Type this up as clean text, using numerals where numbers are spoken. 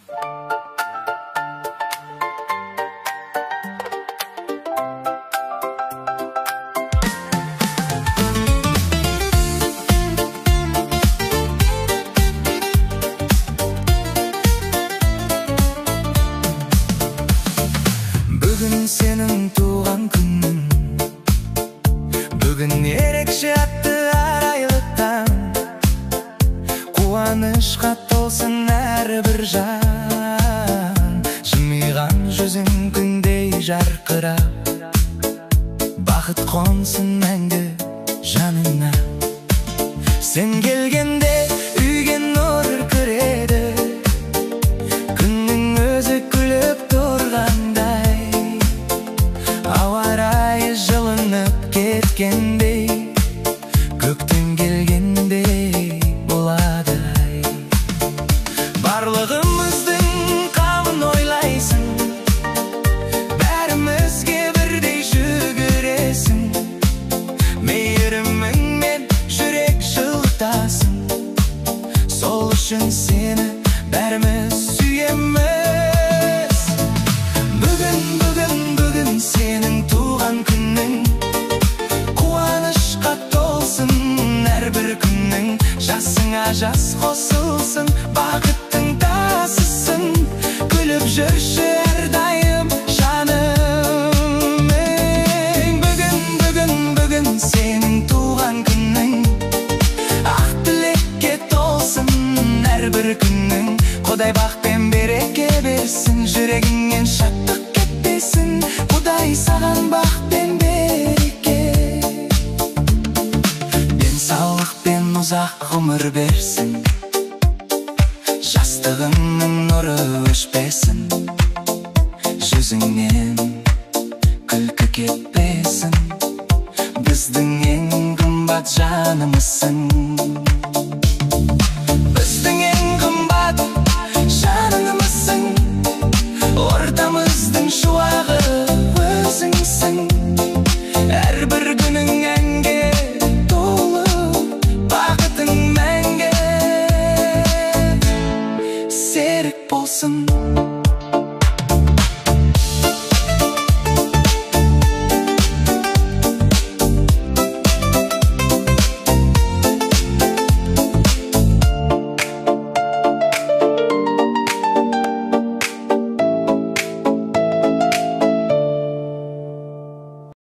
Бүгін сенің туған күнің, бүгін ерекше атты арайлы таң. Қуанышқа толсын әрбір жан, жымиған жүзің күндей жарқырап, бақыт қонсын мәңгі жанына. Сен келгенде үйге нұр кіреді, күннің өзі күліп тұрғандай, ауа райы жылынып кеткендей, көктем келгендей болады. Барлығымыздың қамын ойлайсың, бәрімізге бірдей жүгіресің, мейіріміңмен жүрек жылытасың. Сол үшін сені бәріміз сүйеміз. Бүгін сенің туған күнің, қуанышқа толсын әрбір күнің. Жасыңа жас қосылсын, бақыттың тасысын, күліп жүрші әрдайым жаным. Бүгін сенің туған күнің, ақ тілекке толсын әрбір күнің. Құдай бақ пен береке берсін, жүрегіңнен шаттық кетпесін. Құдай саған бақ пен береке, денсаулық пен ұзақ ғұмыр берсін. Жастығыңның нұры өшпесін, жүзіңнен күлкі кетпесін. Біздің ең қымбат жанымызсың.